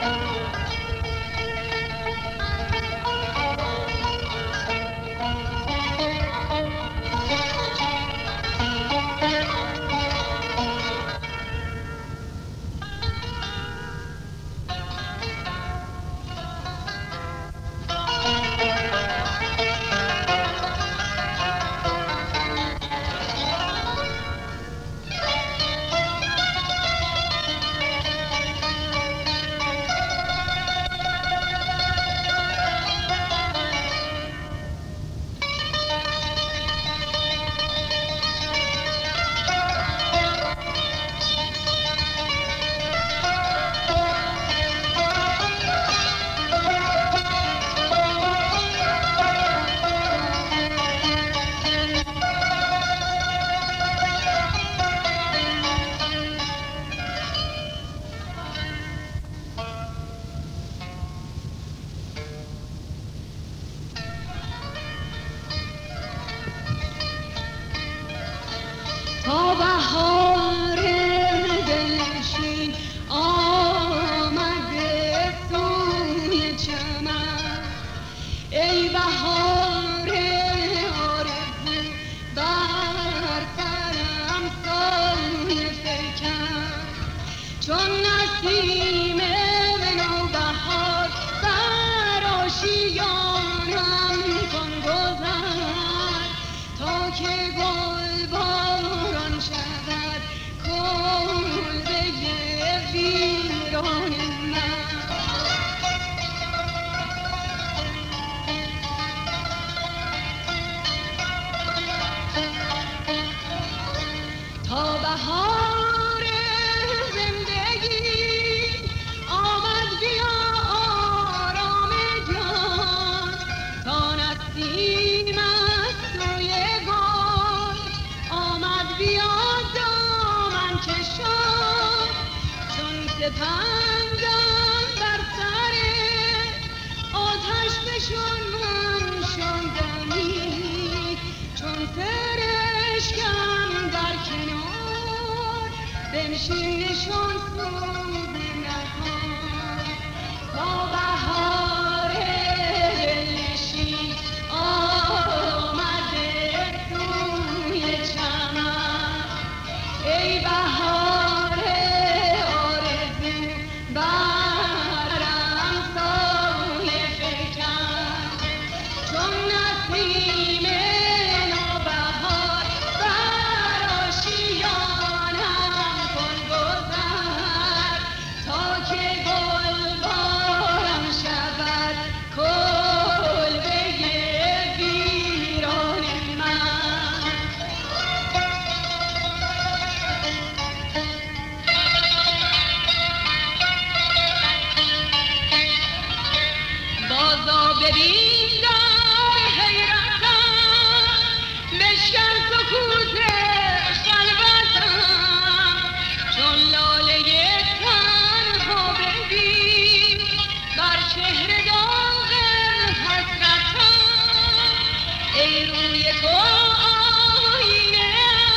تا بهار دلنشین آمده سوی چمن، ای بهار آرزو بر سرم سایه فکن، چون نسیم نوبهار بر آشیانم کن گذر، تا که گل باران شود کلبه ویران من. تا بهار زندگی آمد بیا آرام جان، تا نسیم از سوی گل آمد بیا دامن کشان، چون سپندم بر سر آتش بشان من شاندمی، چون فرشکم در کنار بنشین نشان سوز نهان. تا بهار دلنشین آمده سوی چمن، ای بهار آرزو برم سایه فکن، چون نسیم نوبهار بر آشیانم کن گذر، تا که گل باران شود کلبه ویران من. بازا ببین در حیرتم، بشکن سکوت خلوتم، چون لاله تنها ببین بر چهره داغ حسرتم، ای روی تو آینه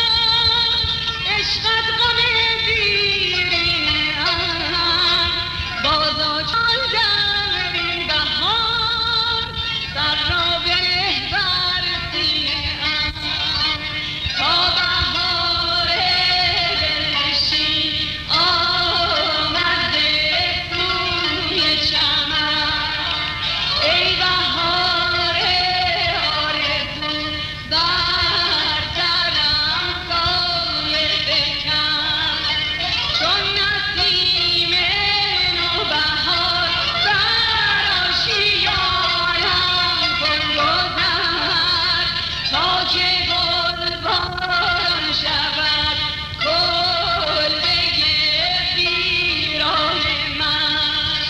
عشقت غم دیرینه، بازا چون در این بهار سر را بنه بر سینه‌ام. تا بهار دلنشین آمده سوی چمن، ای بهار آرزو بر سرم سایه فکن، چون نسیم نوبهار بر آشیانم کن گذر، تا که گل باران شود کلبه ویران من.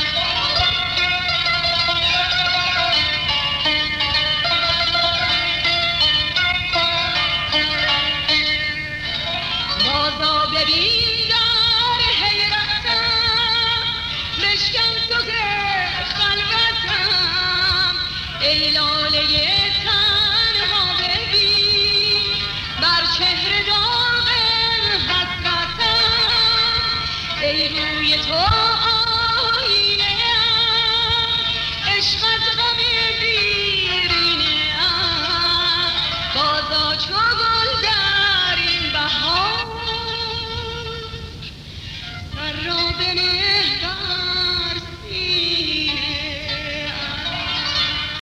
بازا ببین در حیرتم، بشکن سوز خلوتم، ای لاله تنها ببین بر چهره داغ حسرتم، ای روی تو آینه دل